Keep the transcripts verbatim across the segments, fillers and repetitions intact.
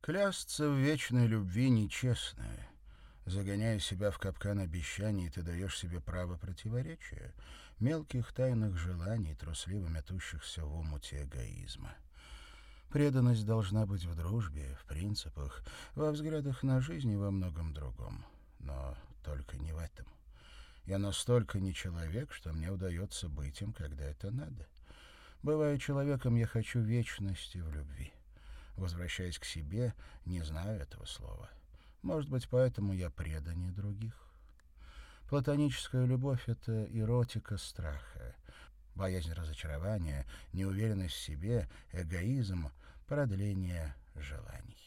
Клясться в вечной любви нечестно. Загоняя себя в капкан обещаний, ты даешь себе право противоречия, мелких тайных желаний, трусливо метущихся в омуте эгоизма. Преданность должна быть в дружбе, в принципах, во взглядах на жизнь и во многом другом. Но только не в этом. Я настолько не человек, что мне удается быть им, когда это надо. Бывая человеком, я хочу вечности в любви. Возвращаясь к себе, не знаю этого слова. Может быть, поэтому я преданнее других. Платоническая любовь — это эротика страха, боязнь разочарования, неуверенность в себе, эгоизм, продление желаний.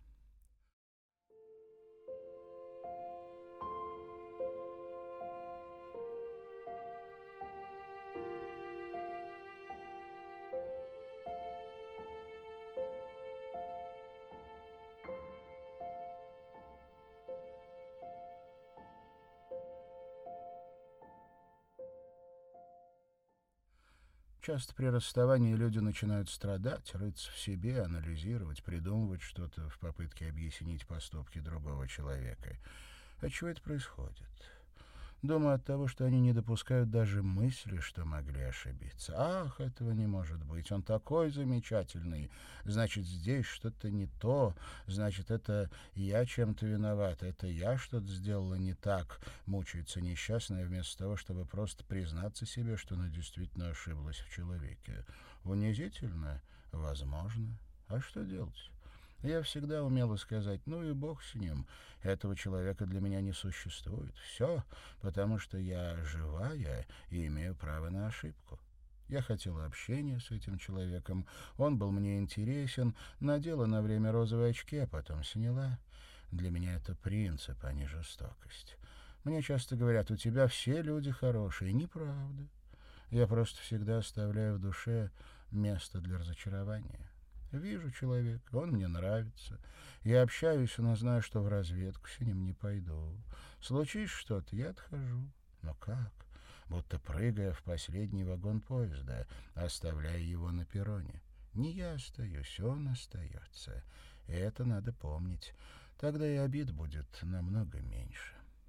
Часто при расставании люди начинают страдать, рыться в себе, анализировать, придумывать что-то в попытке объяснить поступки другого человека. Отчего это происходит? Думаю, от того, что они не допускают даже мысли, что могли ошибиться. Ах, этого не может быть, он такой замечательный. Значит, здесь что-то не то. Значит, это я чем-то виноват, это я что-то сделала не так. Мучается несчастная вместо того, чтобы просто признаться себе, что она действительно ошиблась в человеке. Унизительно? Возможно. А что делать? Я всегда умела сказать: ну и бог с ним, этого человека для меня не существует. Все, потому что я живая и имею право на ошибку. Я хотела общения с этим человеком, он был мне интересен, надела на время розовые очки, а потом сняла. Для меня это принцип, а не жестокость. Мне часто говорят: у тебя все люди хорошие. Неправда. Я просто всегда оставляю в душе место для разочарования. Вижу человека, он мне нравится. Я общаюсь, но знаю, что в разведку с ним не пойду. Случись что-то, я отхожу. Но как? Будто прыгая в последний вагон поезда, оставляя его на перроне. Не я остаюсь, он остается. И это надо помнить. Тогда и обид будет намного меньше.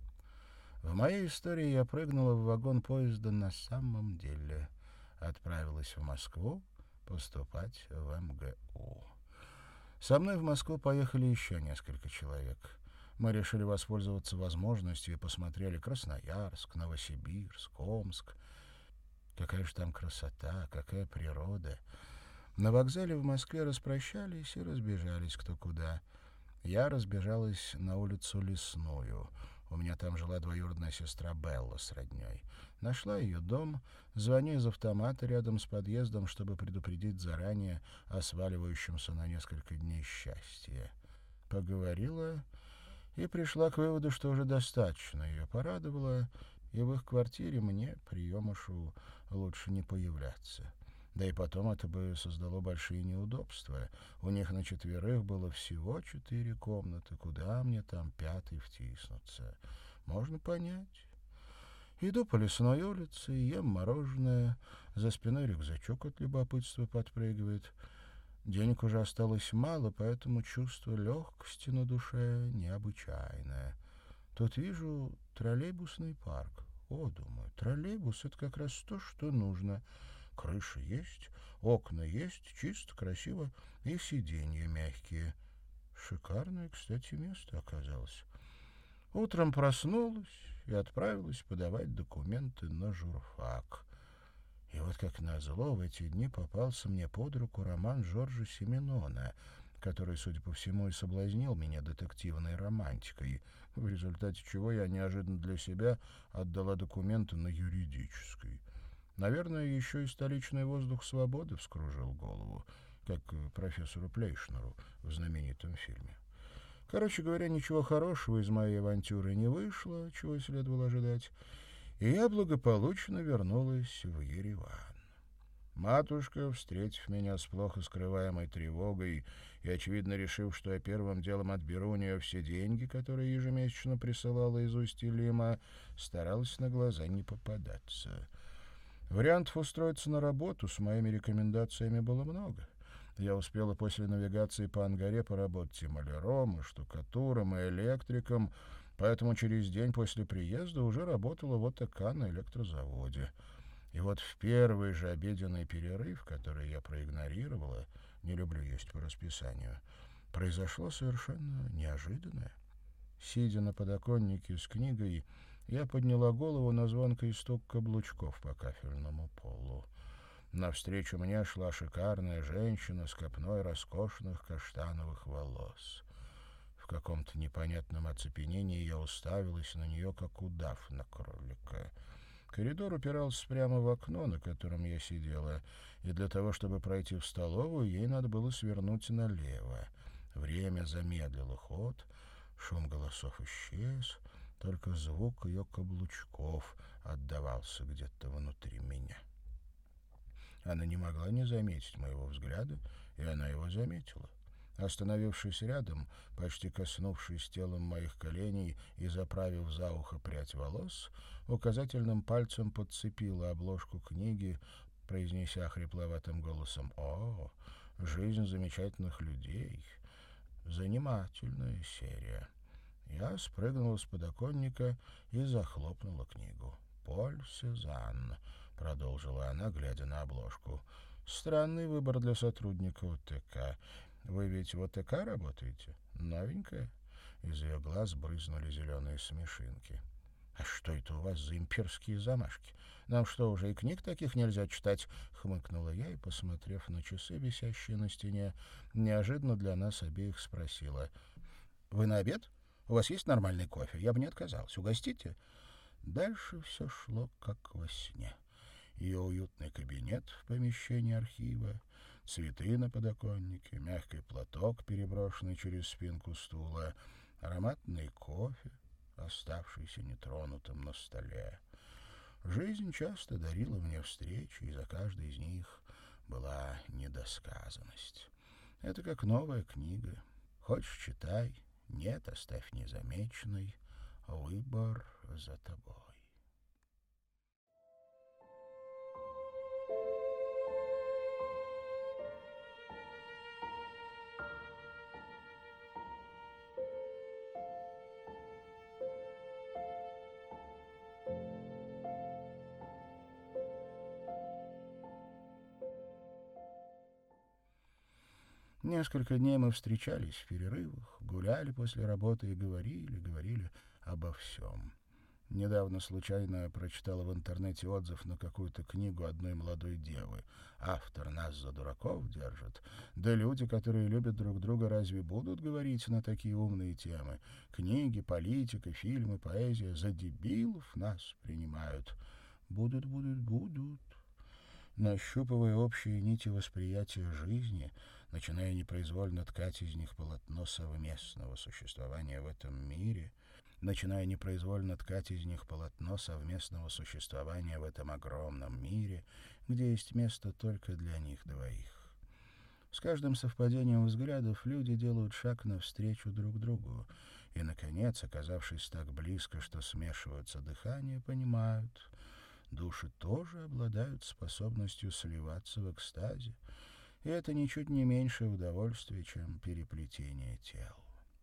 В моей истории я прыгнула в вагон поезда на самом деле. Отправилась в Москву поступать в эм гэ у. Со мной в Москву поехали еще несколько человек. Мы решили воспользоваться возможностью и посмотрели Красноярск, Новосибирск, Омск. Какая же там красота, какая природа. На вокзале в Москве распрощались и разбежались кто куда. Я разбежалась на улицу Лесную. У меня там жила двоюродная сестра Белла с родней. Нашла ее дом, звоню из автомата рядом с подъездом, чтобы предупредить заранее о сваливающемся на несколько дней счастье. Поговорила и пришла к выводу, что уже достаточно ее порадовала, и в их квартире мне, приемышу, лучше не появляться. Да и потом это бы создало большие неудобства. У них на четверых было всего четыре комнаты. Куда мне там пятый втиснуться? Можно понять. Иду по Лесной улице, ем мороженое. За спиной рюкзачок от любопытства подпрыгивает. Денег уже осталось мало, поэтому чувство легкости на душе необычайное. Тут вижу троллейбусный парк. О, думаю, троллейбус — это как раз то, что нужно. Крыша есть, окна есть, чисто, красиво, и сиденья мягкие. Шикарное, кстати, место оказалось. Утром проснулась и отправилась подавать документы на журфак. И вот как назло в эти дни попался мне под руку роман Жоржа Сименона, который, судя по всему, и соблазнил меня детективной романтикой, в результате чего я неожиданно для себя отдала документы на юридической. Наверное, еще и столичный воздух свободы вскружил голову, как профессору Плейшнеру в знаменитом фильме. Короче говоря, ничего хорошего из моей авантюры не вышло, чего следовало ожидать, и я благополучно вернулась в Ереван. Матушка, встретив меня с плохо скрываемой тревогой и, очевидно, решив, что я первым делом отберу у нее все деньги, которые ежемесячно присылала из Усть-Илима, старалась на глаза не попадаться. Вариантов устроиться на работу с моими рекомендациями было много. Я успела после навигации по Ангаре поработать и маляром, и штукатуром, и электриком, поэтому через день после приезда уже работала в ОТК на электрозаводе. И вот в первый же обеденный перерыв, который я проигнорировала, не люблю есть по расписанию, произошло совершенно неожиданное. Сидя на подоконнике с книгой, я подняла голову на звонкий стук каблучков по кафельному полу. Навстречу мне шла шикарная женщина с копной роскошных каштановых волос. В каком-то непонятном оцепенении я уставилась на нее, как удав на кролика. Коридор упирался прямо в окно, на котором я сидела, и для того, чтобы пройти в столовую, ей надо было свернуть налево. Время замедлило ход, шум голосов исчез, только звук ее каблучков отдавался где-то внутри меня. Она не могла не заметить моего взгляда, и она его заметила. Остановившись рядом, почти коснувшись телом моих коленей и заправив за ухо прядь волос, указательным пальцем подцепила обложку книги, произнеся хрипловатым голосом: «О, жизнь замечательных людей! Занимательная серия». Я спрыгнула с подоконника и захлопнула книгу. «Поль Сезанн», — продолжила она, глядя на обложку. «Странный выбор для сотрудника ОТК. Вы ведь в ОТК работаете? Новенькая?» Из ее глаз брызнули зеленые смешинки. «А что это у вас за имперские замашки? Нам что, уже и книг таких нельзя читать?» — хмыкнула я и, посмотрев на часы, висящие на стене, неожиданно для нас обеих спросила: «Вы на обед? У вас есть нормальный кофе? Я бы не отказалась. Угостите?» Дальше все шло как во сне. Ее уютный кабинет в помещении архива, цветы на подоконнике, мягкий платок, переброшенный через спинку стула, ароматный кофе, оставшийся нетронутым на столе. Жизнь часто дарила мне встречи, и за каждой из них была недосказанность. Это как новая книга. Хочешь — читай, нет — оставь незамеченной. Выбор за тобой. Несколько дней мы встречались в перерывах, гуляли после работы и говорили, говорили обо всем. Недавно случайно прочитала в интернете отзыв на какую-то книгу одной молодой девы. Автор нас за дураков держит. Да люди, которые любят друг друга, разве будут говорить на такие умные темы? Книги, политика, фильмы, поэзия за дебилов нас принимают. Будут, будут, будут. Нащупывая общие нити восприятия жизни, начиная непроизвольно ткать из них полотно совместного существования в этом мире, начиная непроизвольно ткать из них полотно совместного существования в этом огромном мире, где есть место только для них двоих. С каждым совпадением взглядов люди делают шаг навстречу друг другу, и, наконец, оказавшись так близко, что смешиваются дыхания, понимают — души тоже обладают способностью сливаться в экстазе, и это ничуть не меньшее удовольствие, чем переплетение тел.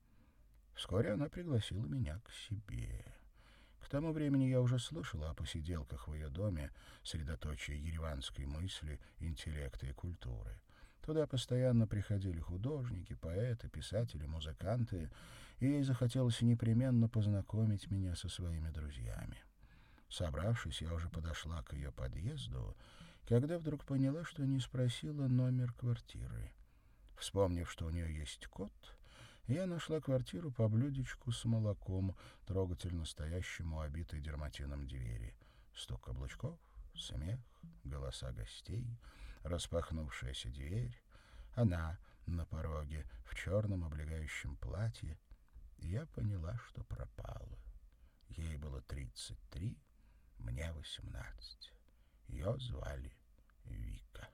Вскоре она пригласила меня к себе. К тому времени я уже слышала о посиделках в ее доме, средоточие ереванской мысли, интеллекта и культуры. Туда постоянно приходили художники, поэты, писатели, музыканты, и ей захотелось непременно познакомить меня со своими друзьями. Собравшись, я уже подошла к ее подъезду, когда вдруг поняла, что не спросила номер квартиры. Вспомнив, что у нее есть кот, я нашла квартиру по блюдечку с молоком, трогательно стоящему у обитой дерматином двери. Стук каблучков, смех, голоса гостей, распахнувшаяся дверь, она на пороге в черном облегающем платье, и я поняла, что пропала. Ей было тридцать три, мне восемнадцать. Ее звали Вика.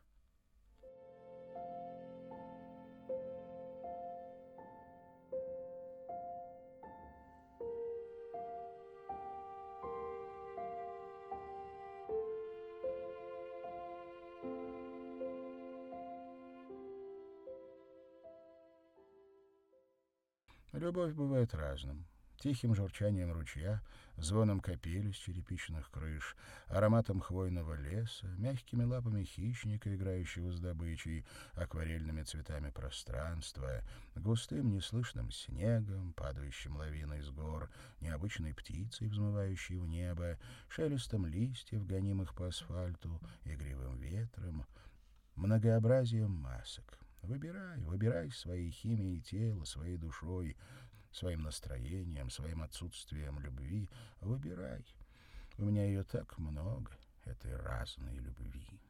Любовь бывает разным. Тихим журчанием ручья, звоном капели с черепичных крыш, ароматом хвойного леса, мягкими лапами хищника, играющего с добычей, акварельными цветами пространства, густым неслышным снегом, падающим лавиной с гор, необычной птицей, взмывающей в небо, шелестом листьев, гонимых по асфальту, игривым ветром, многообразием масок. Выбирай, выбирай своей химией тела, своей душой, своим настроением, своим отсутствием любви. Выбирай. У меня ее так много, этой разной любви.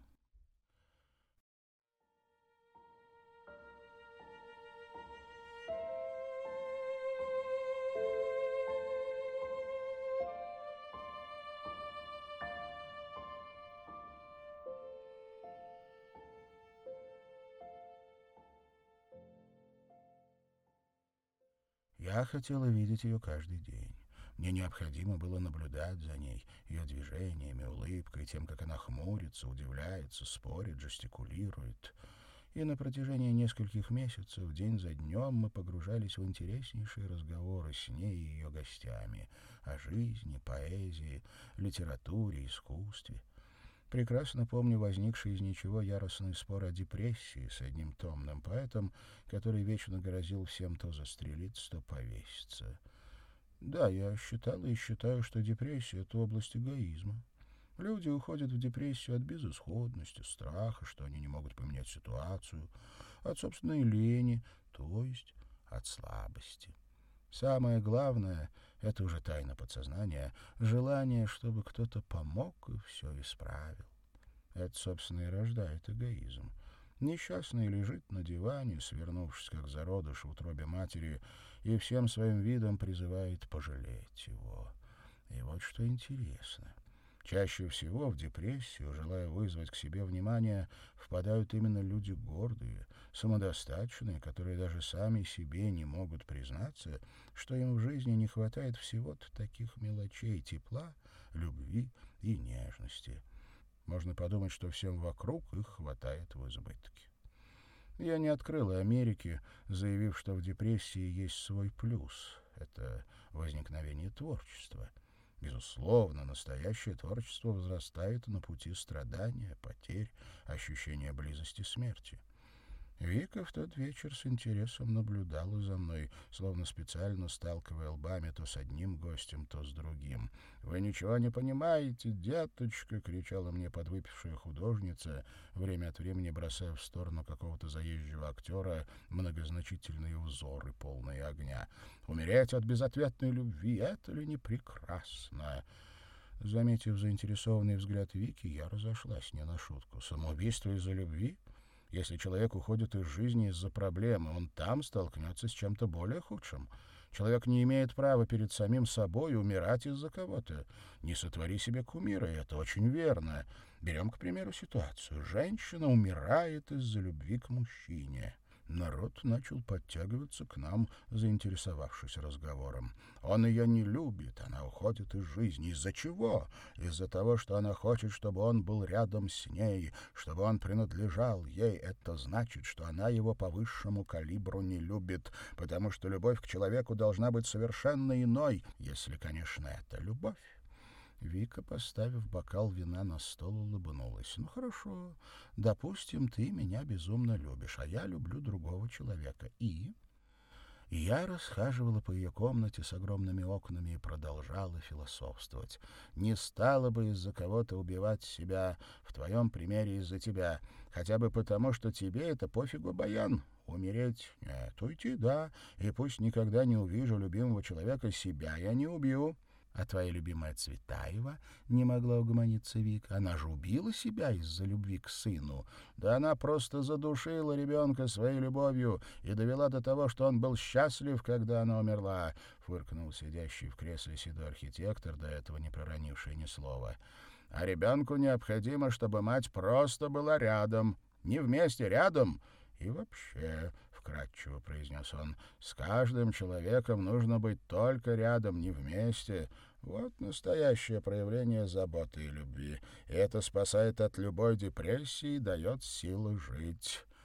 Я хотела видеть ее каждый день. Мне необходимо было наблюдать за ней, ее движениями, улыбкой, тем, как она хмурится, удивляется, спорит, жестикулирует. И на протяжении нескольких месяцев, день за днем, мы погружались в интереснейшие разговоры с ней и ее гостями о жизни, поэзии, литературе, искусстве. Прекрасно помню возникший из ничего яростный спор о депрессии с одним томным поэтом, который вечно грозил всем то застрелиться, то повеситься. Да, я считал и считаю, что депрессия — это область эгоизма. Люди уходят в депрессию от безысходности, страха, что они не могут поменять ситуацию, от собственной лени, то есть от слабости. Самое главное — это уже тайна подсознания, желание, чтобы кто-то помог и все исправил. Это, собственно, и рождает эгоизм. Несчастный лежит на диване, свернувшись, как зародыш в утробе матери, и всем своим видом призывает пожалеть его. И вот что интересно. Чаще всего в депрессию, желая вызвать к себе внимание, впадают именно люди гордые, самодостаточные, которые даже сами себе не могут признаться, что им в жизни не хватает всего-то таких мелочей тепла, любви и нежности. Можно подумать, что всем вокруг их хватает в избытке. Я не открыла Америки, заявив, что в депрессии есть свой плюс — это возникновение творчества. Безусловно, настоящее творчество возрастает на пути страдания, потерь, ощущения близости смерти. Вика в тот вечер с интересом наблюдала за мной, словно специально сталкивая лбами то с одним гостем, то с другим. «Вы ничего не понимаете, деточка!» — кричала мне подвыпившая художница, время от времени бросая в сторону какого-то заезжего актера многозначительные узоры, полные огня. «Умереть от безответной любви — это ли не прекрасно?» Заметив заинтересованный взгляд Вики, я разошлась не на шутку. «Самоубийство из-за любви? Если человек уходит из жизни из-за проблемы, он там столкнется с чем-то более худшим. Человек не имеет права перед самим собой умирать из-за кого-то. Не сотвори себе кумира, и это очень верно. Берем, к примеру, ситуацию. Женщина умирает из-за любви к мужчине». Народ начал подтягиваться к нам, заинтересовавшись разговором. Он ее не любит, она уходит из жизни. Из-за чего? Из-за того, что она хочет, чтобы он был рядом с ней, чтобы он принадлежал ей. Это значит, что она его по высшему калибру не любит, потому что любовь к человеку должна быть совершенно иной, если, конечно, это любовь. Вика, поставив бокал вина на стол, улыбнулась. «Ну, хорошо. Допустим, ты меня безумно любишь, а я люблю другого человека. И...» И я расхаживала по ее комнате с огромными окнами и продолжала философствовать. «Не стала бы из-за кого-то убивать себя, в твоем примере из-за тебя, хотя бы потому, что тебе это пофигу, баян. Умереть? Нет. Уйти? Да. И пусть никогда не увижу любимого человека, себя я не убью». «А твоя любимая Цветаева?» — не могла угомониться Вика. «Она же убила себя из-за любви к сыну. Да она просто задушила ребенка своей любовью и довела до того, что он был счастлив, когда она умерла», — фыркнул сидящий в кресле седой архитектор, до этого не проронивший ни слова. «А ребенку необходимо, чтобы мать просто была рядом. Не вместе, рядом. И вообще...» — вкратчиво произнес он, — «с каждым человеком нужно быть только рядом, не вместе. Вот настоящее проявление заботы и любви. И это спасает от любой депрессии и дает силы жить».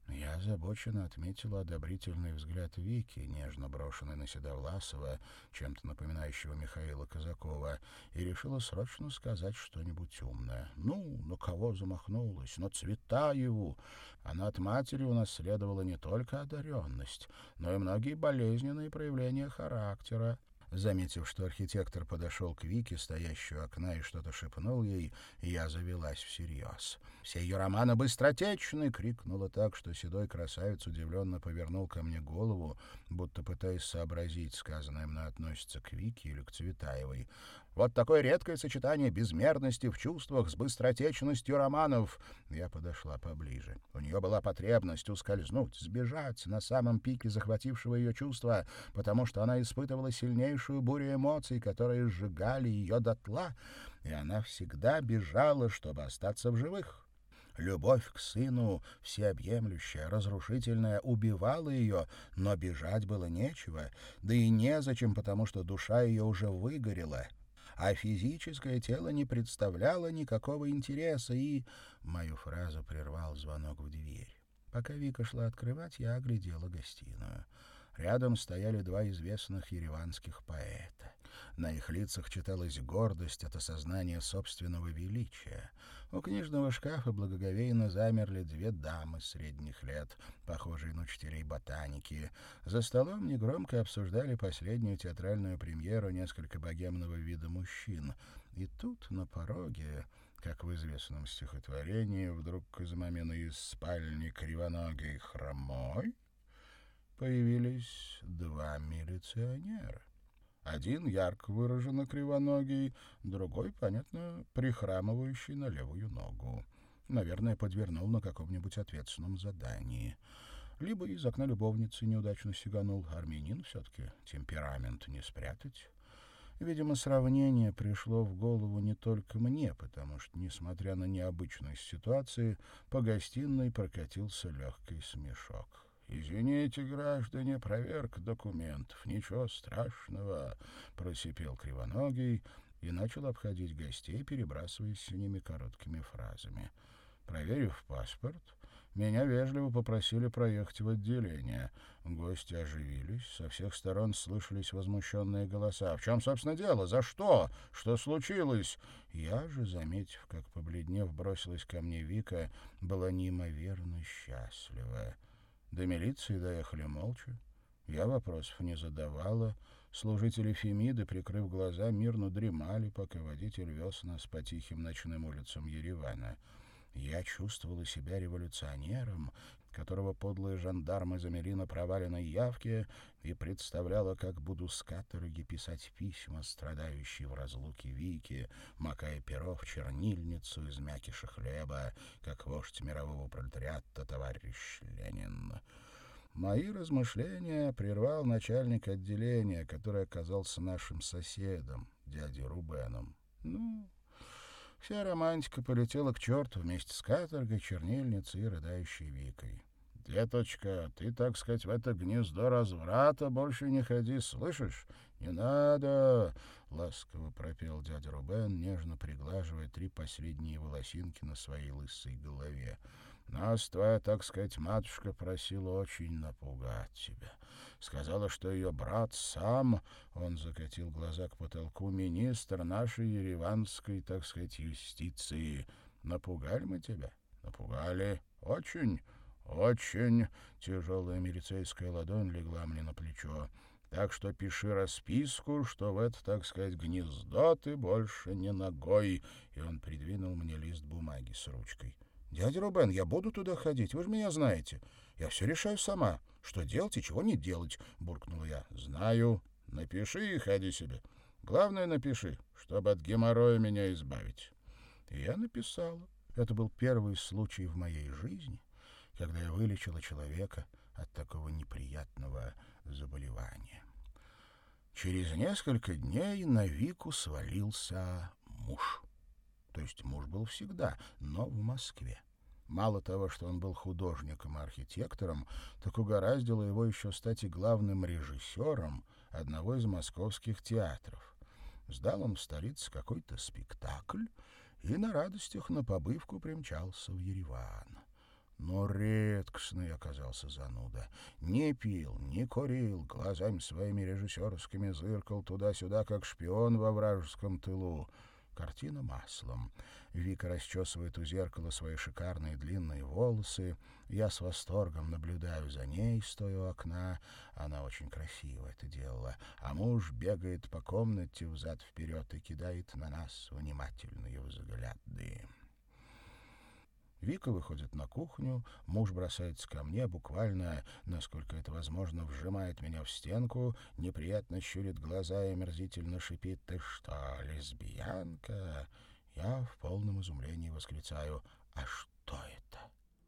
Я озабоченно отметила одобрительный взгляд Вики, нежно брошенный на Седовласова, чем-то напоминающего Михаила Казакова, и решила срочно сказать что-нибудь умное. Ну, на кого замахнулась? На Цветаеву. Она от матери унаследовала не только одаренность, но и многие болезненные проявления характера. Заметив, что архитектор подошел к Вике, стоящей у окна, и что-то шепнул ей, я завелась всерьез. «Все ее романы быстротечны!» — крикнула так, что седой красавец удивленно повернул ко мне голову, будто пытаясь сообразить, сказанное мной относится к Вике или к Цветаевой. «Вот такое редкое сочетание безмерности в чувствах с быстротечностью романов!» Я подошла поближе. У нее была потребность ускользнуть, сбежать на самом пике захватившего ее чувства, потому что она испытывала сильнейшую бурю эмоций, которые сжигали ее дотла, и она всегда бежала, чтобы остаться в живых. Любовь к сыну, всеобъемлющая, разрушительная, убивала ее, но бежать было нечего, да и незачем, потому что душа ее уже выгорела, а физическое тело не представляло никакого интереса, и... Мою фразу прервал звонок в дверь. Пока Вика шла открывать, я оглядела гостиную. Рядом стояли два известных ереванских поэта. На их лицах читалась гордость от осознания собственного величия. У книжного шкафа благоговейно замерли две дамы средних лет, похожие на учителей ботаники. За столом негромко обсуждали последнюю театральную премьеру несколько богемного вида мужчин. И тут на пороге, как в известном стихотворении, вдруг из мамины из спальни кривоногий хромой появились два милиционера. Один ярко выраженно кривоногий, другой, понятно, прихрамывающий на левую ногу. Наверное, подвернул на каком-нибудь ответственном задании. Либо из окна любовницы неудачно сиганул. Армянин все-таки, темперамент не спрятать. Видимо, сравнение пришло в голову не только мне, потому что, несмотря на необычность ситуации, по гостиной прокатился легкий смешок. «Извините, граждане, проверка документов. Ничего страшного», — просипел кривоногий и начал обходить гостей, перебрасываясь с ними короткими фразами. Проверив паспорт, меня вежливо попросили проехать в отделение. Гости оживились, со всех сторон слышались возмущенные голоса. «В чем, собственно, дело? За что? Что случилось?» Я же, заметив, как, побледнев, бросилась ко мне Вика, была неимоверно счастлива. До милиции доехали молча. Я вопросов не задавала. Служители Фемиды, прикрыв глаза, мирно дремали, пока водитель вез нас по тихим ночным улицам Еревана. Я чувствовала себя революционером, которого подлые жандармы замели на проваленной явке, и представляла, как буду с каторги писать письма, страдающие в разлуке Вики, макая перо в чернильницу из мякиша хлеба, как вождь мирового пролетариата товарищ Ленин. Мои размышления прервал начальник отделения, который оказался нашим соседом, дядей Рубеном. Ну... Вся романтика полетела к черту вместе с каторгой, чернильницей и рыдающей Викой. «Деточка, ты, так сказать, в это гнездо разврата больше не ходи, слышишь? Не надо!» — ласково пропел дядя Рубен, нежно приглаживая три последние волосинки на своей лысой голове. «Нас твоя, так сказать, матушка просила очень напугать тебя. Сказала, что ее брат сам, он закатил глаза к потолку, министр нашей ереванской, так сказать, юстиции. Напугали мы тебя? Напугали. Очень, очень. Тяжелая милицейская ладонь легла мне на плечо. Так что пиши расписку, что в это, так сказать, гнездо ты больше не ногой». И он придвинул мне лист бумаги с ручкой. «Дядя Рубен, я буду туда ходить, вы же меня знаете. Я все решаю сама. Что делать и чего не делать», — буркнул я. «Знаю. Напиши и ходи себе. Главное, напиши, чтобы от геморроя меня избавить». И я написала. Это был первый случай в моей жизни, когда я вылечила человека от такого неприятного заболевания. Через несколько дней на Вику свалился муж. То есть муж был всегда, но в Москве. Мало того, что он был художником и архитектором, так угораздило его еще стать и главным режиссером одного из московских театров. Сдал он в столице какой-то спектакль и на радостях на побывку примчался в Ереван. Но редкостный оказался зануда. Не пил, не курил, глазами своими режиссерскими зыркал туда-сюда, как шпион во вражеском тылу. Картина маслом. Вика расчесывает у зеркала свои шикарные длинные волосы. Я с восторгом наблюдаю за ней, стоя у окна. Она очень красиво это делала. А муж бегает по комнате взад-вперед и кидает на нас внимательные взгляды. Вика выходит на кухню, муж бросается ко мне, буквально, насколько это возможно, вжимает меня в стенку, неприятно щурит глаза и омерзительно шипит: «Ты что, лесбиянка?» Я в полном изумлении восклицаю: «А что это?»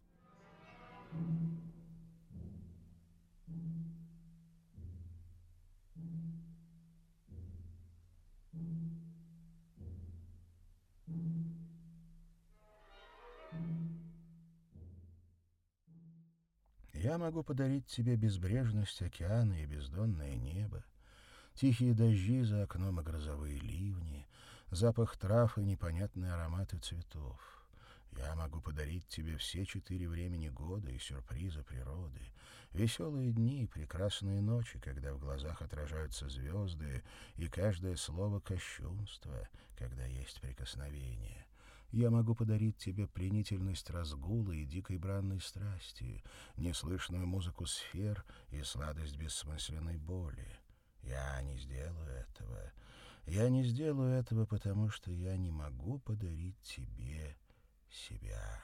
Я могу подарить тебе безбрежность океана и бездонное небо, тихие дожди за окном и грозовые ливни, запах трав и непонятные ароматы цветов. Я могу подарить тебе все четыре времени года и сюрпризы природы, веселые дни и прекрасные ночи, когда в глазах отражаются звезды, и каждое слово кощунство, когда есть прикосновение. Я могу подарить тебе пленительность разгула и дикой бранной страсти, неслышную музыку сфер и сладость бессмысленной боли. Я не сделаю этого. Я не сделаю этого, потому что я не могу подарить тебе себя.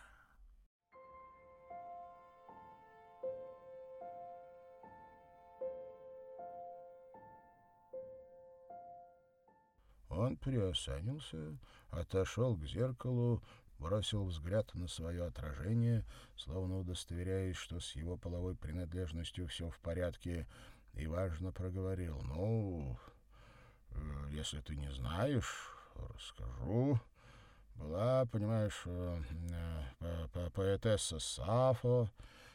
Он приосанился, отошел к зеркалу, бросил взгляд на свое отражение, словно удостоверяясь, что с его половой принадлежностью все в порядке, и важно проговорил: «Ну, если ты не знаешь, расскажу. Была, понимаешь, поэтесса Сафо,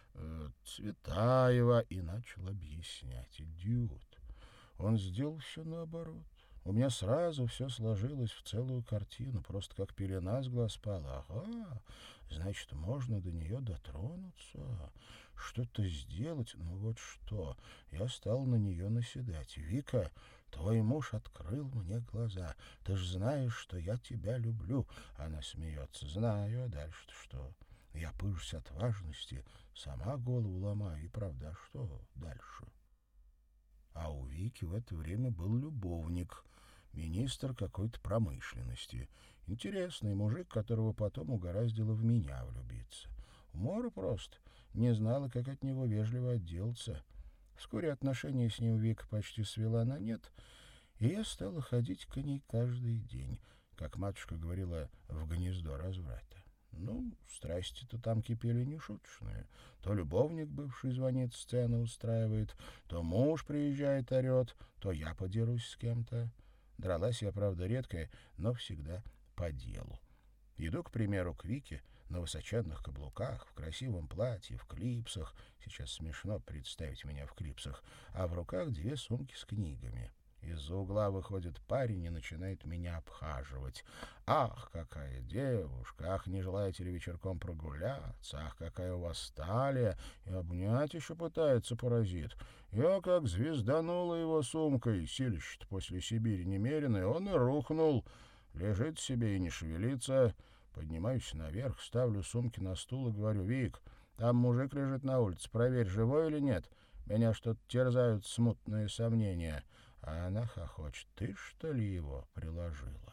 Цветаева», и начал объяснять. Идиот. Он сделал все наоборот. У меня сразу все сложилось в целую картину, просто как пелена с глаз спала. Ага, значит, можно до нее дотронуться, что-то сделать. Ну вот что. Я стал на нее наседать. «Вика, твой муж открыл мне глаза. Ты ж знаешь, что я тебя люблю». Она смеется. «Знаю, а дальше-то что?» Я пыжусь от важности, сама голову ломаю. И правда, а что дальше? А у Вики в это время был любовник, министр какой-то промышленности. Интересный мужик, которого потом угораздило в меня влюбиться. Умора просто. Не знала, как от него вежливо отделаться. Вскоре отношения с ним Вика почти свела на нет, и я стала ходить к ней каждый день, как матушка говорила, в гнездо разврата. Ну, страсти-то там кипели нешуточные. То любовник бывший звонит, сцену устраивает, то муж приезжает, орет, то я подерусь с кем-то. Дралась я, правда, редко, но всегда по делу. Иду, к примеру, к Вике на высоченных каблуках, в красивом платье, в клипсах. Сейчас смешно представить меня в клипсах. А в руках две сумки с книгами. Из-за угла выходит парень и начинает меня обхаживать. «Ах, какая девушка! Ах, не желаете ли вечерком прогуляться? Ах, какая у вас талия!» И обнять еще пытается паразит. Я как звезданула его сумкой. Силище-то после Сибири немерено, и он и рухнул. Лежит себе и не шевелится. Поднимаюсь наверх, ставлю сумки на стул и говорю: «Вик, там мужик лежит на улице, проверь, живой или нет. Меня что-то терзают смутные сомнения». А она хохочет: «Ты, что ли, его приложила?»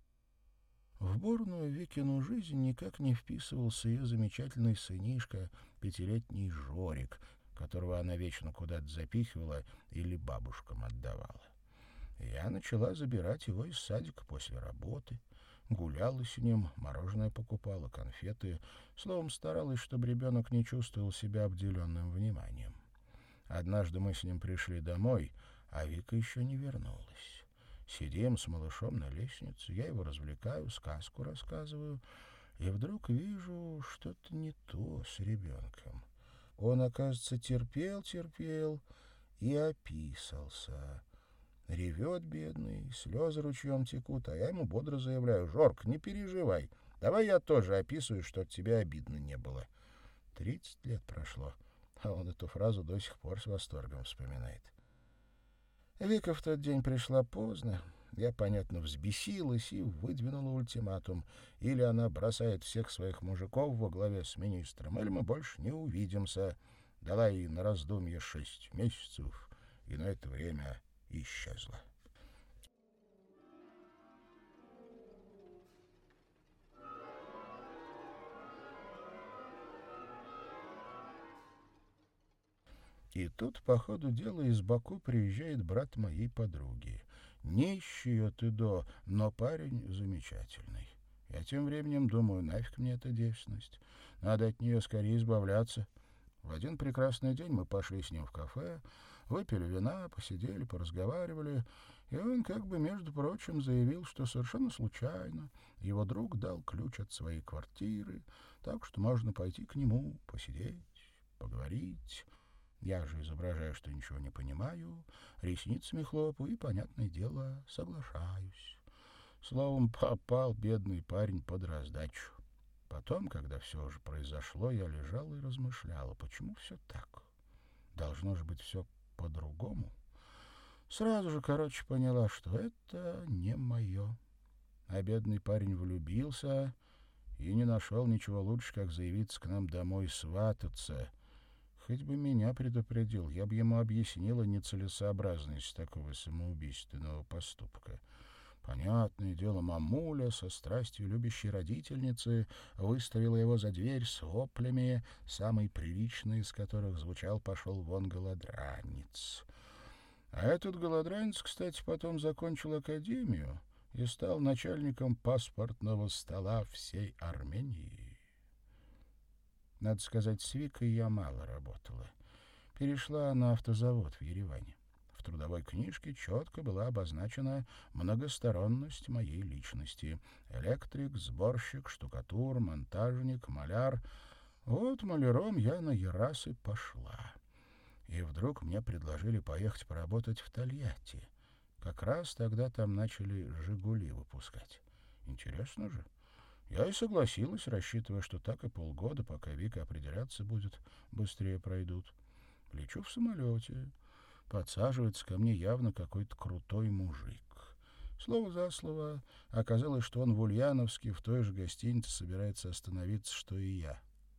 В бурную Викину жизнь никак не вписывался ее замечательный сынишка, пятилетний Жорик, которого она вечно куда-то запихивала или бабушкам отдавала. Я начала забирать его из садика после работы, гуляла с ним, мороженое покупала, конфеты, словом, старалась, чтобы ребенок не чувствовал себя обделенным вниманием. Однажды мы с ним пришли домой, а Вика еще не вернулась. Сидим с малышом на лестнице, я его развлекаю, сказку рассказываю, и вдруг вижу что-то не то с ребенком. Он, оказывается, терпел-терпел и описался. Ревет бедный, слезы ручьем текут, а я ему бодро заявляю: «Жорк, не переживай, давай я тоже описываю, чтоб тебе обидно не было». Тридцать лет прошло, а он эту фразу до сих пор с восторгом вспоминает. Вика в тот день пришла поздно. Я, понятно, взбесилась и выдвинула ультиматум. Или она бросает всех своих мужиков во главе с министром, или мы больше не увидимся. Дала ей на раздумье шесть месяцев, и на это время исчезла. И тут, по ходу дела, из Баку приезжает брат моей подруги. Нищий от и до, но парень замечательный. Я тем временем думаю, нафиг мне эта девственность. Надо от нее скорее избавляться. В один прекрасный день мы пошли с ним в кафе, выпили вина, посидели, поразговаривали, и он, как бы, между прочим, заявил, что совершенно случайно его друг дал ключ от своей квартиры, так что можно пойти к нему, посидеть, поговорить. Я же изображаю, что ничего не понимаю, ресницами хлопаю и, понятное дело, соглашаюсь. Словом, попал бедный парень под раздачу. Потом, когда все уже произошло, я лежала и размышляла, почему все так? Должно же быть все по-другому. Сразу же, короче, поняла, что это не мое. А бедный парень влюбился и не нашел ничего лучше, как заявиться к нам домой свататься. Хоть бы меня предупредил, я бы ему объяснила нецелесообразность такого самоубийственного поступка. Понятное дело, мамуля со страстью любящей родительницы выставила его за дверь с воплями, самый приличный из которых звучал «пошел вон, голодранец». А этот голодранец, кстати, потом закончил академию и стал начальником паспортного стола всей Армении. Надо сказать, с Викой я мало работала. Перешла на автозавод в Ереване. В трудовой книжке четко была обозначена многосторонность моей личности. Электрик, сборщик, штукатур, монтажник, маляр. Вот маляром я на Ерас и пошла. И вдруг мне предложили поехать поработать в Тольятти. Как раз тогда там начали «Жигули» выпускать. Интересно же. Я и согласилась, рассчитывая, что так и полгода, пока Вика определяться будет, быстрее пройдут. Лечу в самолете. Подсаживается ко мне явно какой-то крутой мужик. Слово за слово, оказалось, что он в Ульяновске в той же гостинице собирается остановиться, что и я.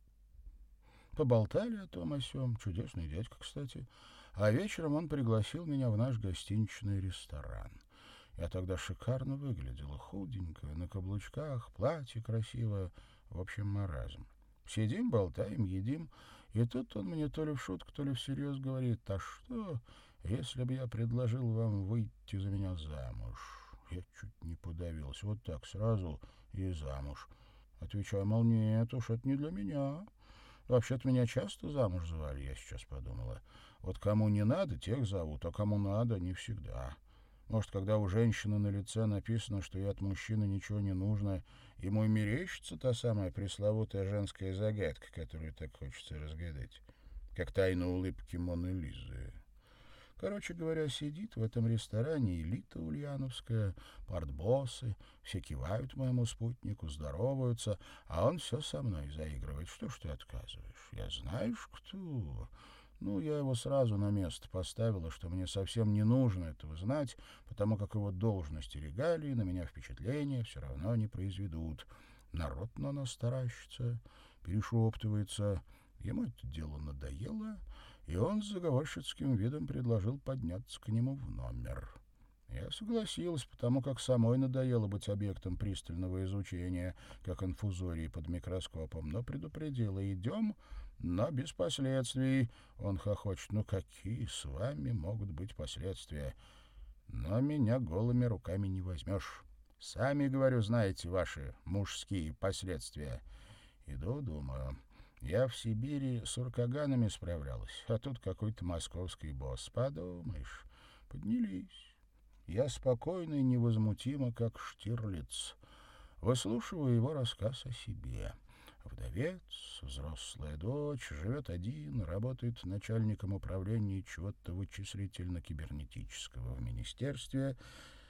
Поболтали о том о сём, чудесный дядька, кстати, а вечером он пригласил меня в наш гостиничный ресторан. Я тогда шикарно выглядела, худенькая, на каблучках, платье красивое, в общем, маразм. Сидим, болтаем, едим, и тут он мне то ли в шутку, то ли всерьез говорит: «А что, если бы я предложил вам выйти за меня замуж?» Я чуть не подавился, вот так сразу и замуж. Отвечаю, мол, нет уж, это не для меня. Вообще-то меня часто замуж звали, я сейчас подумала. Вот кому не надо, тех зовут, а кому надо, не всегда. Может, когда у женщины на лице написано, что ей от мужчины ничего не нужно, ему и мерещится та самая пресловутая женская загадка, которую так хочется разгадать, как тайна улыбки Моны Лизы. Короче говоря, сидит в этом ресторане элита ульяновская, партбоссы, все кивают моему спутнику, здороваются, а он все со мной заигрывает. Что ж ты отказываешь? Я знаешь кто? Ну, я его сразу на место поставила, что мне совсем не нужно этого знать, потому как его должности, регалии на меня впечатления все равно не произведут. Народ на нас таращится, перешептывается. Ему это дело надоело, и он с заговорщицким видом предложил подняться к нему в номер. Я согласилась, потому как самой надоело быть объектом пристального изучения, как инфузории под микроскопом, но предупредила: идем, но без последствий. Он хохочет: ну какие с вами могут быть последствия? Но меня голыми руками не возьмешь. Сами, говорю, знаете ваши мужские последствия. Иду, думаю, я в Сибири с уркаганами справлялась, а тут какой-то московский босс. Подумаешь, поднялись. Я спокойно и невозмутимо, как Штирлиц, выслушиваю его рассказ о себе. Вдовец, взрослая дочь, живет один, работает начальником управления чего-то вычислительно-кибернетического в министерстве.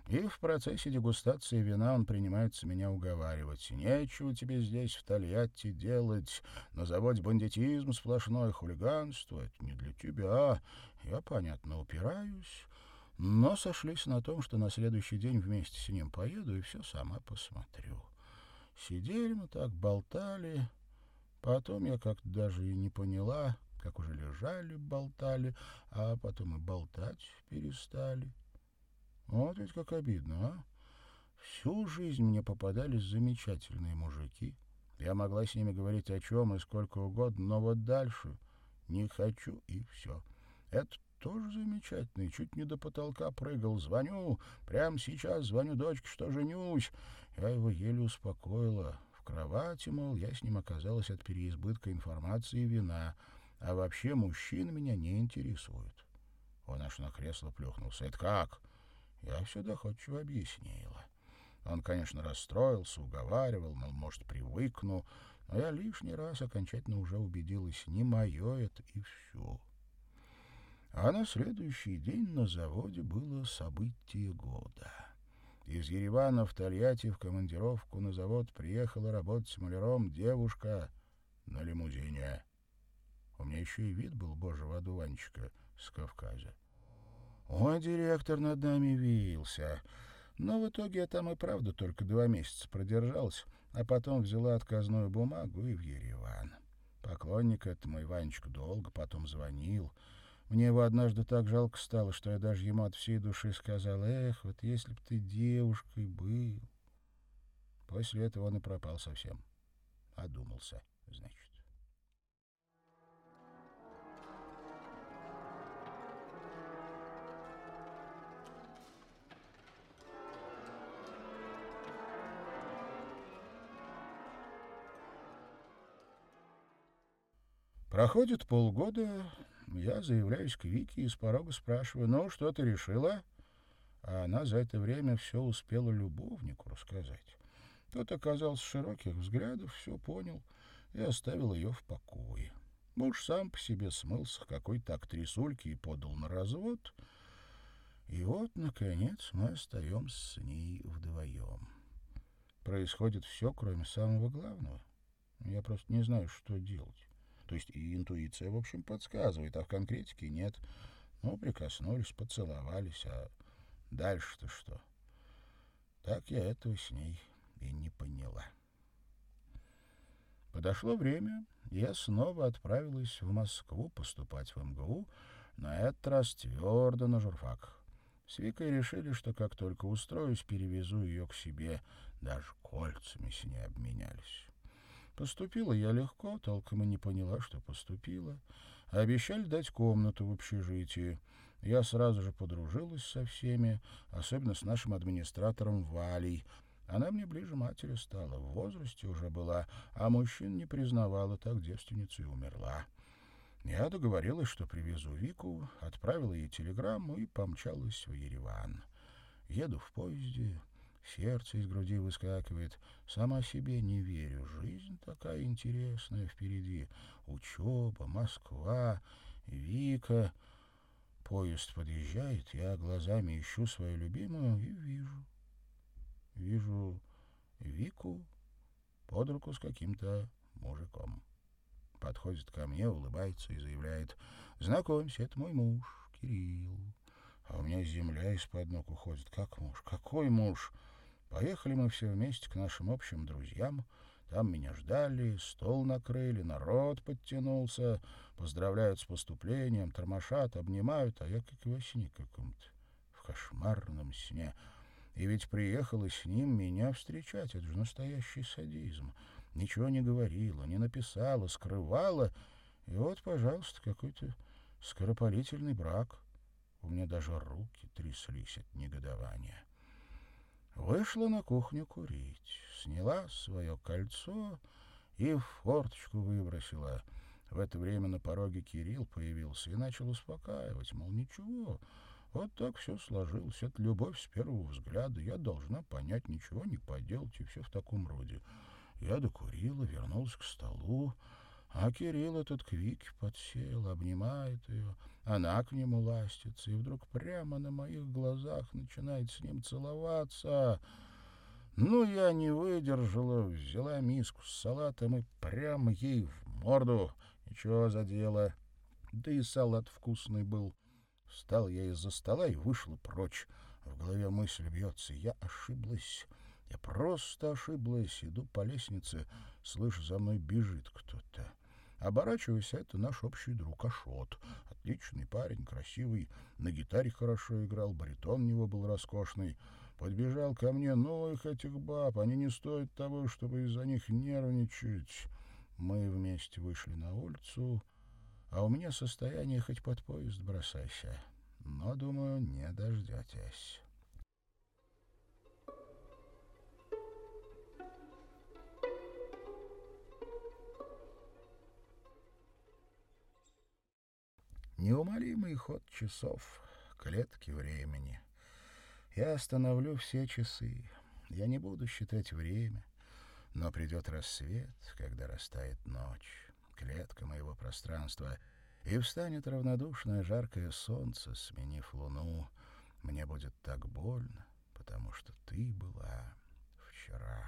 И в процессе дегустации вина он принимается меня уговаривать. «Нечего тебе здесь, в Тольятти, делать. На заводе бандитизм сплошное, хулиганство. Это не для тебя». Я, понятно, упираюсь, но сошлись на том, что на следующий день вместе с ним поеду и все сама посмотрю. Сидели мы так, болтали. Потом я как-то даже и не поняла, как уже лежали, болтали, а потом и болтать перестали. Вот ведь как обидно, а? Всю жизнь мне попадались замечательные мужики. Я могла с ними говорить о чем и сколько угодно, но вот дальше не хочу, и все. Это тоже замечательно, и чуть не до потолка прыгал. Звоню, прямо сейчас звоню дочке, что женюсь. Я его еле успокоила. В кровати, мол, я с ним оказалась от переизбытка информации и вина, а вообще мужчины меня не интересуют. Он аж на кресло плюхнулся. «Это как?» Я все доходчиво объяснила. Он, конечно, расстроился, уговаривал, мол, может, привыкну, но я лишний раз окончательно уже убедилась, не мое это, и все. А на следующий день на заводе было событие года. Из Еревана в Тольятти в командировку на завод приехала работать маляром девушка на лимузине. У меня еще и вид был божьего одуванчика с Кавказа. Ой, директор над нами вился. Но в итоге я там и правда только два месяца продержался, а потом взяла отказную бумагу и в Ереван. Поклонник этому Иванчику долго потом звонил. Мне его однажды так жалко стало, что я даже ему от всей души сказал: «Эх, вот если б ты девушкой был». После этого он и пропал совсем. Одумался, значит. Проходит полгода, я заявляюсь к Вике и с порога спрашиваю: «Ну, что ты решила?» А она за это время все успела любовнику рассказать. Тот оказался широких взглядов, все понял и оставил ее в покое. Муж сам по себе смылся к какой-то актрисульке и подал на развод. И вот, наконец, мы остаемся с ней вдвоем. Происходит все, кроме самого главного. Я просто не знаю, что делать. То есть и интуиция, в общем, подсказывает, а в конкретике нет. Ну, прикоснулись, поцеловались, а дальше-то что? Так я этого с ней и не поняла. Подошло время, я снова отправилась в Москву поступать в эм гэ у, на этот раз твердо на журфак. С Викой решили, что как только устроюсь, перевезу ее к себе. Даже кольцами с ней обменялись. Поступила я легко, толком и не поняла, что поступила. Обещали дать комнату в общежитии. Я сразу же подружилась со всеми, особенно с нашим администратором Валей. Она мне ближе матери стала, в возрасте уже была, а мужчин не признавала, так девственницей умерла. Я договорилась, что привезу Вику, отправила ей телеграмму и помчалась в Ереван. Еду в поезде. Сердце из груди выскакивает. Сама себе не верю. Жизнь такая интересная впереди. Учеба, Москва, Вика. Поезд подъезжает, я глазами ищу свою любимую и вижу. Вижу Вику под руку с каким-то мужиком. Подходит ко мне, улыбается и заявляет: «Знакомься, это мой муж, Кирилл». А у меня земля из-под ног уходит. Как муж? Какой муж? Поехали мы все вместе к нашим общим друзьям. Там меня ждали, стол накрыли, народ подтянулся, поздравляют с поступлением, тормошат, обнимают, а я как во сне каком-то, в кошмарном сне. И ведь приехала с ним меня встречать. Это же настоящий садизм. Ничего не говорила, не написала, скрывала. И вот, пожалуйста, какой-то скоропалительный брак. У меня даже руки тряслись от негодования. Вышла на кухню курить, сняла свое кольцо и в форточку выбросила. В это время на пороге Кирилл появился и начал успокаивать, мол, ничего, вот так все сложилось, это любовь с первого взгляда, я должна понять, ничего не поделать, и все в таком роде. Я докурила, вернулась к столу, А Кирилл этот к Вике подсел, обнимает ее, она к нему ластится, и вдруг прямо на моих глазах начинает с ним целоваться. Ну, я не выдержала, взяла миску с салатом и прямо ей в морду. Ничего за дело. Да и салат вкусный был. Встал я из-за стола и вышла прочь. В голове мысль бьется. Я ошиблась. Я просто ошиблась. Иду по лестнице, слышу, за мной бежит кто-то. Оборачиваюсь, а это наш общий друг Ашот. Отличный парень, красивый, на гитаре хорошо играл, баритон у него был роскошный. Подбежал ко мне: ну их этих баб, они не стоят того, чтобы из-за них нервничать. Мы вместе вышли на улицу, а у меня состояние хоть под поезд бросайся. Но, думаю, не дождетесь. Неумолимый ход часов, клетки времени. Я остановлю все часы. Я не буду считать время, но придет рассвет, когда растает ночь, клетка моего пространства, и встанет равнодушное жаркое солнце, сменив луну. Мне будет так больно, потому что ты была вчера.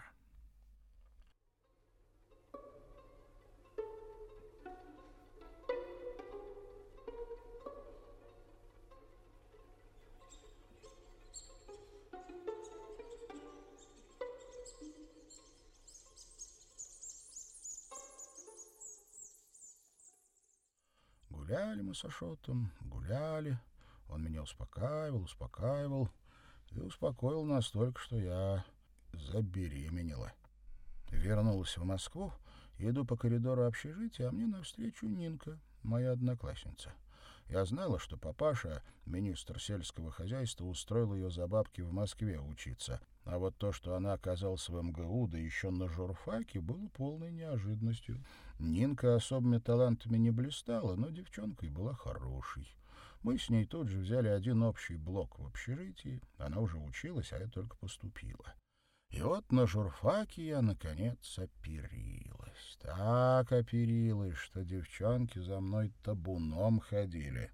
Гуляли мы с Ашотом, гуляли. Он меня успокаивал, успокаивал. И успокоил настолько, что я забеременела. Вернулась в Москву, иду по коридору общежития, а мне навстречу Нинка, моя одноклассница. Я знала, что папаша, министр сельского хозяйства, устроил ее за бабки в Москве учиться. А вот то, что она оказалась в эм гэ у, да еще на журфаке, было полной неожиданностью. Нинка особыми талантами не блистала, но девчонкой была хорошей. Мы с ней тут же взяли один общий блок в общежитии. Она уже училась, а я только поступила. И вот на журфаке я, наконец, оперилась. Так оперилась, что девчонки за мной табуном ходили.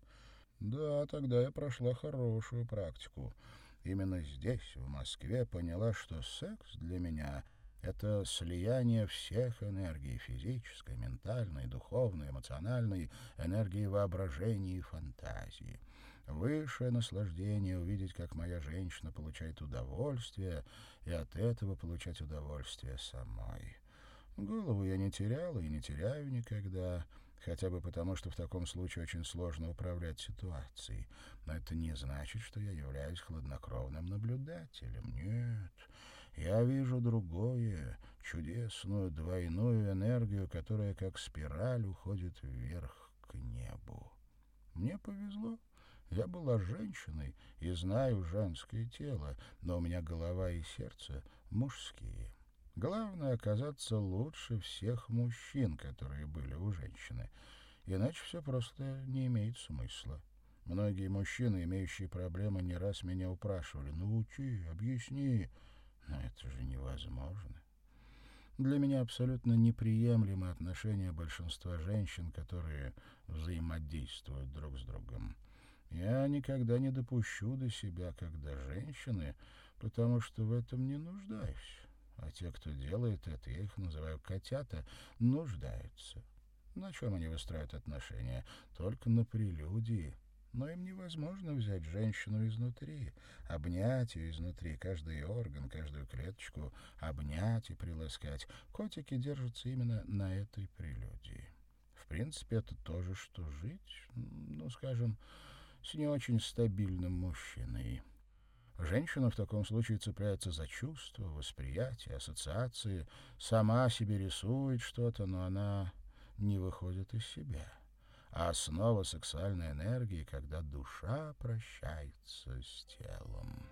Да, тогда я прошла хорошую практику. Именно здесь, в Москве, поняла, что секс для меня — это слияние всех энергий — физической, ментальной, духовной, эмоциональной, энергии воображения и фантазии. Высшее наслаждение — увидеть, как моя женщина получает удовольствие, и от этого получать удовольствие самой. Голову я не теряла и не теряю никогда, хотя бы потому, что в таком случае очень сложно управлять ситуацией. Но это не значит, что я являюсь хладнокровным наблюдателем. Нет, я вижу другое, чудесную двойную энергию, которая как спираль уходит вверх к небу. Мне повезло. Я была женщиной и знаю женское тело, но у меня голова и сердце мужские. Главное — оказаться лучше всех мужчин, которые были у женщины. Иначе все просто не имеет смысла. Многие мужчины, имеющие проблемы, не раз меня упрашивали: научи, объясни. Но это же невозможно. Для меня абсолютно неприемлемы отношения большинства женщин, которые взаимодействуют друг с другом. Я никогда не допущу до себя, когда женщины, потому что в этом не нуждаюсь. А те, кто делает это, я их называю котята, нуждаются. На чем они выстраивают отношения? Только на прелюдии. Но им невозможно взять женщину изнутри, обнять ее изнутри, каждый орган, каждую клеточку, обнять и приласкать. Котики держатся именно на этой прелюдии. В принципе, это то же, что жить, ну, скажем, с не очень стабильным мужчиной. Женщина в таком случае цепляется за чувства, восприятия, ассоциации, сама себе рисует что-то, но она не выходит из себя. А основа сексуальной энергии, когда душа прощается с телом.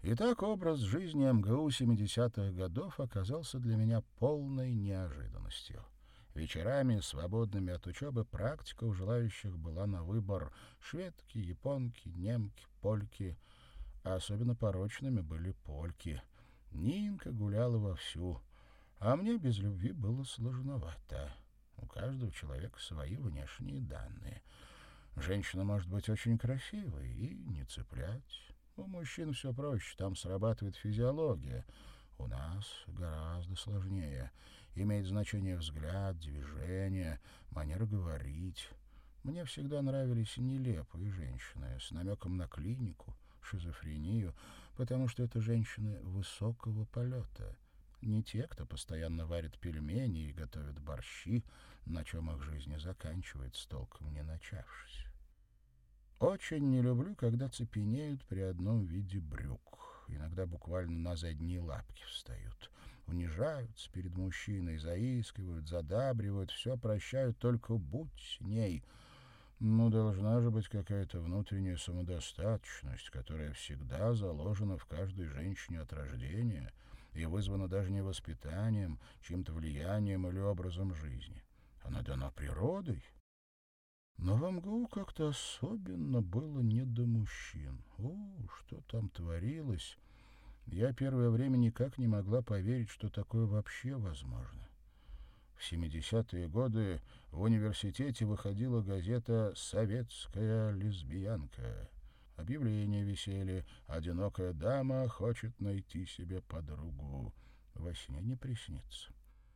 Итак, образ жизни эм гэ у семидесятых годов оказался для меня полной неожиданностью. Вечерами, свободными от учебы, практика у желающих была на выбор: шведки, японки, немки, польки, а особенно порочными были польки. Нинка гуляла вовсю, а мне без любви было сложновато. У каждого человека свои внешние данные. Женщина может быть очень красивой и не цеплять. У мужчин все проще, там срабатывает физиология. У нас гораздо сложнее. Имеет значение взгляд, движение, манера говорить. Мне всегда нравились нелепые женщины с намеком на клинику, шизофрению, потому что это женщины высокого полета. Не те, кто постоянно варит пельмени и готовит борщи, на чем их жизнь и заканчивается, толком не начавшись. Очень не люблю, когда цепенеют при одном виде брюк. Иногда буквально на задние лапки встают. Унижаются перед мужчиной, заискивают, задабривают, все прощают, только будь с ней. Ну, должна же быть какая-то внутренняя самодостаточность, которая всегда заложена в каждой женщине от рождения и вызвана даже не воспитанием, чьим-то влиянием или образом жизни. Она дана природой. Но в эм гэ у как-то особенно было не до мужчин. О, что там творилось! Я первое время никак не могла поверить, что такое вообще возможно. В семидесятые годы в университете выходила газета «Советская лесбиянка». Объявления висели: «Одинокая дама хочет найти себе подругу». Во сне не приснится.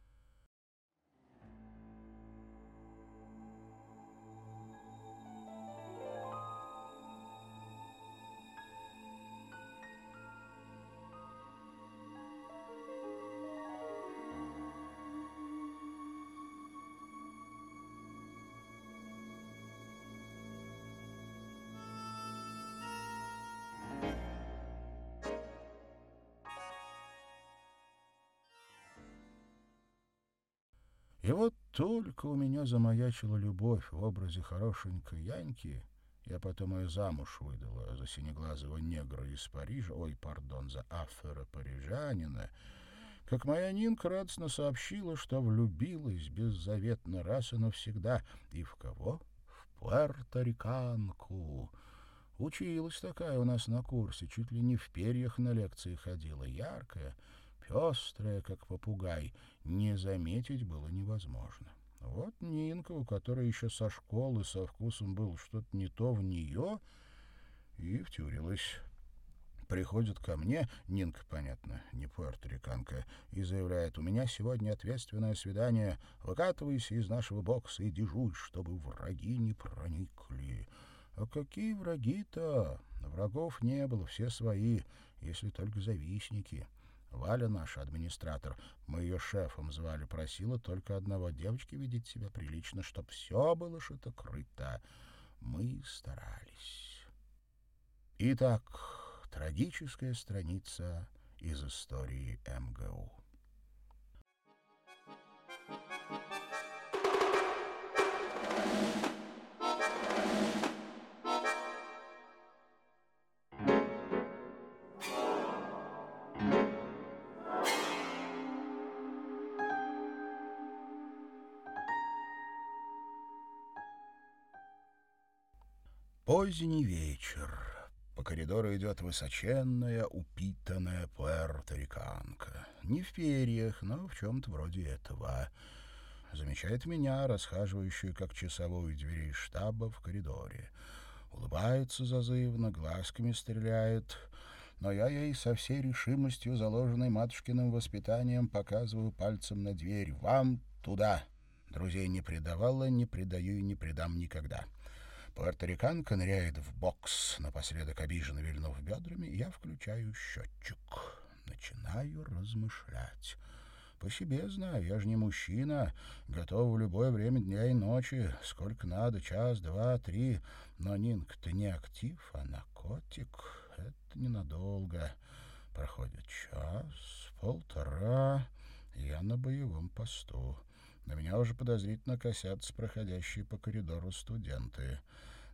И вот только у меня замаячила любовь в образе хорошенькой Яньки, я потом ее замуж выдала за синеглазого негра из Парижа, ой, пардон, за афро-парижанина, как моя Нинка радостно сообщила, что влюбилась беззаветно раз и навсегда. И в кого? В пуэрториканку. Училась такая у нас на курсе, чуть ли не в перьях на лекции ходила, яркая, пестрая, как попугай. Не заметить было невозможно. Вот Нинка, у которой еще со школы со вкусом было что-то не то в нее, и втюрилась. Приходит ко мне, Нинка, понятно, не пуэрториканка, и заявляет: «У меня сегодня ответственное свидание, выкатывайся из нашего бокса и дежурь, чтобы враги не проникли». А какие враги-то? Врагов не было, все свои, если только завистники. Валя наша, администратор, мы ее шефом звали, просила только одного: девочки ведите себя прилично, чтоб все было шито-крыто. Мы старались. Итак, трагическая страница из истории эм гэ у. Поздний вечер. По коридору идет высоченная, упитанная пуэрториканка. Не в перьях, но в чем-то вроде этого. Замечает меня, расхаживающую как часовую дверей штаба в коридоре. Улыбается зазывно, глазками стреляет. Но я ей со всей решимостью, заложенной матушкиным воспитанием, показываю пальцем на дверь: «Вам туда!» Друзей не предавала, не предаю и не предам никогда. Пуэрториканка ныряет в бокс, напоследок обиженно вильнув бедрами, я включаю счетчик. Начинаю размышлять. По себе знаю, я же не мужчина, готов в любое время дня и ночи, сколько надо, час, два, три. Но Нинка-то не актив, а наркотик. Это ненадолго. Проходит час, полтора, я на боевом посту. На меня уже подозрительно косятся проходящие по коридору студенты.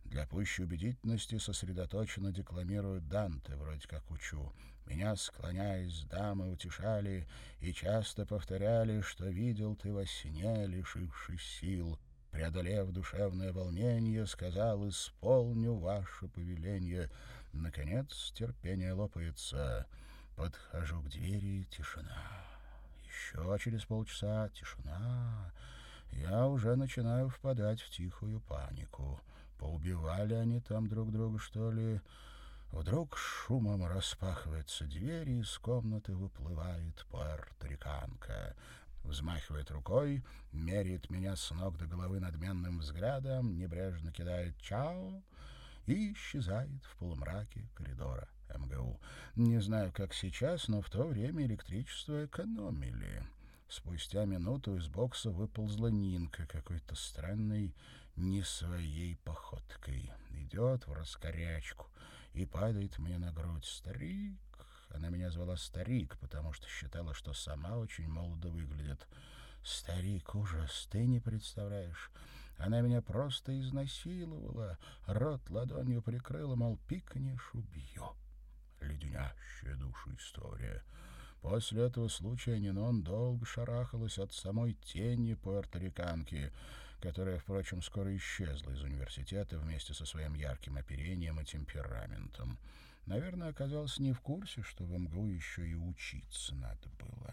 Для пущей убедительности сосредоточенно декламируют Данте, вроде как учу. Меня, склоняясь, дамы утешали и часто повторяли, что видел ты во сне, лишившись сил. Преодолев душевное волнение, сказал: исполню ваше повеление. Наконец терпение лопается. Подхожу к двери, тишина. Еще через полчаса тишина. Я уже начинаю впадать в тихую панику. Поубивали они там друг друга, что ли? Вдруг шумом распахивается дверь, и из комнаты выплывает пуэрториканка. Взмахивает рукой, меряет меня с ног до головы надменным взглядом, небрежно кидает «чао» и исчезает в полумраке коридора эм гэ у. Не знаю, как сейчас, но в то время электричество экономили. Спустя минуту из бокса выползла Нинка какой-то странной, не своей походкой. Идет в раскорячку и падает мне на грудь. «Старик!» Она меня звала Старик, потому что считала, что сама очень молодо выглядит. Старик, ужас, ты не представляешь. Она меня просто изнасиловала, рот ладонью прикрыла, мол, пикнешь — убью. Леденящая душу история. После этого случая Нинон долго шарахалась от самой тени пуэрториканки, которая, впрочем, скоро исчезла из университета вместе со своим ярким оперением и темпераментом. Наверное, оказалась не в курсе, что в эм гэ у еще и учиться надо было.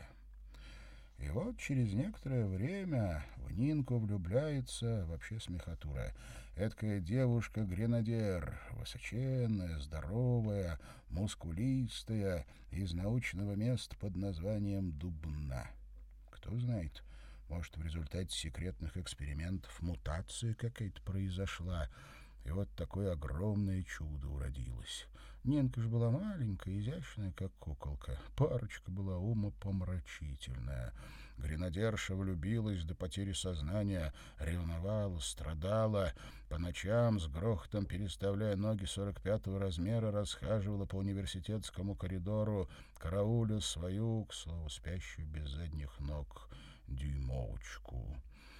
И вот через некоторое время в Нинку влюбляется, вообще смехотура, эдакая девушка-гренадер, высоченная, здоровая, мускулистая, из научного места под названием Дубна. Кто знает, может, в результате секретных экспериментов мутация какая-то произошла, и вот такое огромное чудо уродилось. Нинка же была маленькая, изящная, как куколка. Парочка была умопомрачительная. Гренадерша влюбилась до потери сознания, ревновала, страдала. По ночам, с грохотом переставляя ноги сорок пятого размера, расхаживала по университетскому коридору, карауля свою, к слову, спящую без задних ног, дюймовочку.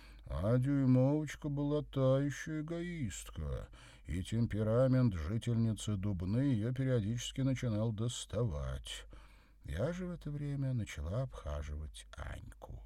А дюймовочка была та еще эгоистка, и темперамент жительницы Дубны ее периодически начинал доставать. Я же в это время начала обхаживать Аньку.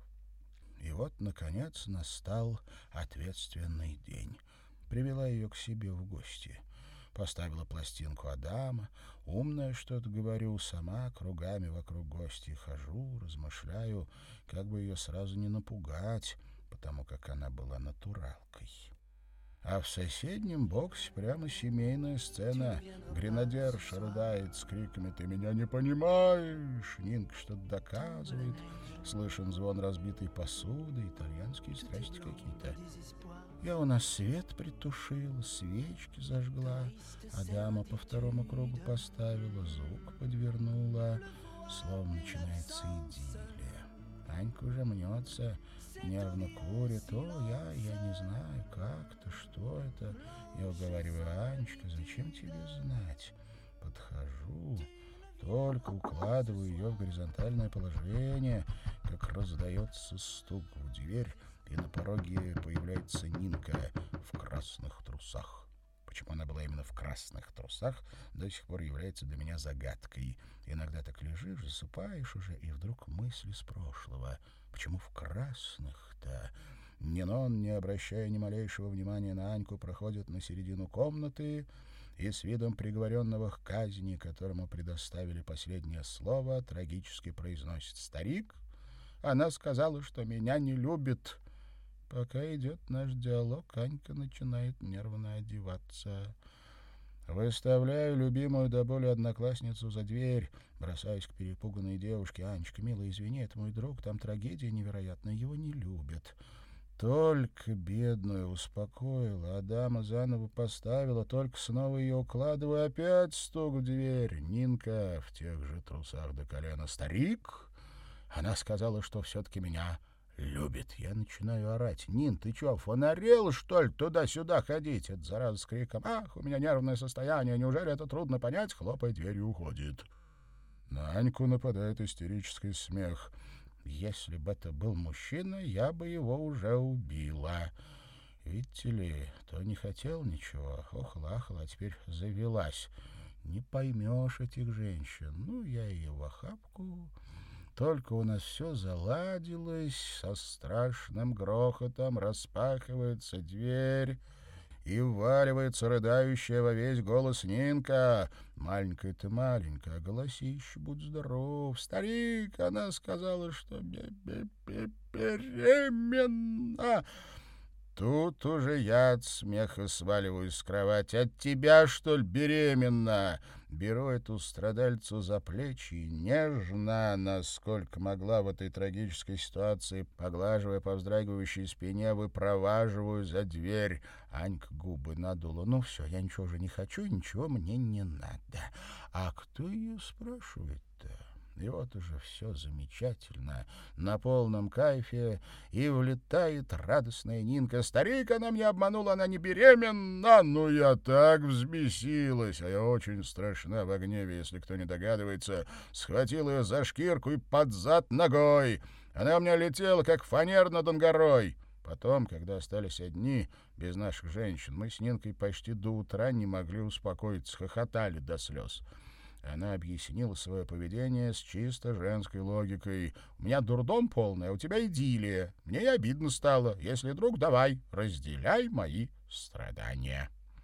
И вот, наконец, настал ответственный день. Привела ее к себе в гости. Поставила пластинку Адама, умное что-то говорю, сама кругами вокруг гостей хожу, размышляю, как бы ее сразу не напугать, потому как она была натуралкой. А в соседнем боксе прямо семейная сцена. Гренадерша рыдает с криками «Ты меня не понимаешь!» Нинка что-то доказывает. Слышен звон разбитой посуды, итальянские страсти какие-то. Я у нас свет притушила, свечки зажгла, Адама по второму кругу поставила, звук подвернула. Словом, начинается идиллия. Анька уже мнется, нервно курит. О, я, я не знаю, как это, что это. Я уговариваю: Анечка, зачем тебе знать? Подхожу, только укладываю ее в горизонтальное положение, как раздается стук в дверь, и на пороге появляется Нинка в красных трусах. Почему она была именно в красных трусах, до сих пор является для меня загадкой. Иногда так лежишь, засыпаешь уже, и вдруг мысли с прошлого. Почему в красных-то? Нинон, не обращая ни малейшего внимания на Аньку, проходит на середину комнаты и с видом приговоренного к казни, которому предоставили последнее слово, трагически произносит: «Старик, она сказала, что меня не любит». Пока идет наш диалог, Анька начинает нервно одеваться. Выставляю любимую до боли одноклассницу за дверь, бросаюсь к перепуганной девушке. «Анечка, милая, извини, это мой друг, там трагедия невероятная, его не любят». Только бедную успокоила, Адама заново поставила, только снова ее укладываю, опять стук в дверь. Нинка в тех же трусах до колена. «Старик, она сказала, что все-таки меня любит». Я начинаю орать: «Нин, ты чё, фонарел, что ли, туда-сюда ходить?» Это зараза с криком: «Ах, у меня нервное состояние, неужели это трудно понять?» Хлопает дверью, уходит. На Аньку нападает истерический смех. Если бы это был мужчина, я бы его уже убила. Видите ли, то не хотел ничего, охлахала, а теперь завелась. Не поймешь этих женщин. Ну, я ее в охапку. Только у нас все заладилось, со страшным грохотом распахивается дверь, и вваливается рыдающая во весь голос Нинка. Маленькая ты маленькая, а голосище, будь здоров. Старик, она сказала, что беременна. Тут уже я от смеха сваливаюсь с кровати. От тебя, что ли, беременна? Беру эту страдальцу за плечи и нежно, насколько могла в этой трагической ситуации, поглаживая по вздрагивающей спине, выпроваживаю за дверь. Анька губы надула. Ну все, я ничего уже не хочу, ничего мне не надо. А кто ее спрашивает-то? И вот уже все замечательно, на полном кайфе, и влетает радостная Нинка. Старик, она меня обманула, она не беременна. Ну, я так взбесилась, а я очень страшна в гневе, если кто не догадывается. Схватил ее за шкирку и под зад ногой. Она у меня летела, как фанер над Ангарой. Потом, когда остались одни, без наших женщин, мы с Нинкой почти до утра не могли успокоиться, хохотали до слез. Она объяснила свое поведение с чисто женской логикой. «У меня дурдом полный, а у тебя идиллия. Мне и обидно стало. Если друг, давай, разделяй мои страдания».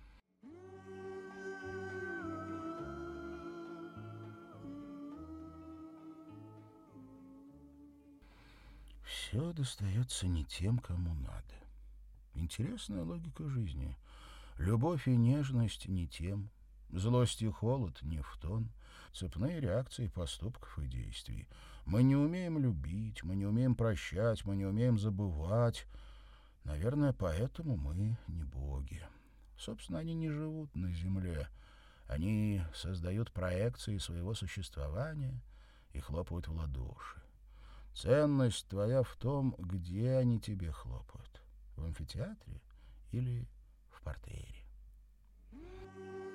Все достается не тем, кому надо. Интересная логика жизни. Любовь и нежность не тем. Злость и холод не в тон, цепные реакции поступков и действий. Мы не умеем любить, мы не умеем прощать, мы не умеем забывать. Наверное, поэтому мы не боги. Собственно, они не живут на земле. Они создают проекции своего существования и хлопают в ладоши. Ценность твоя в том, где они тебе хлопают. В амфитеатре или в портере.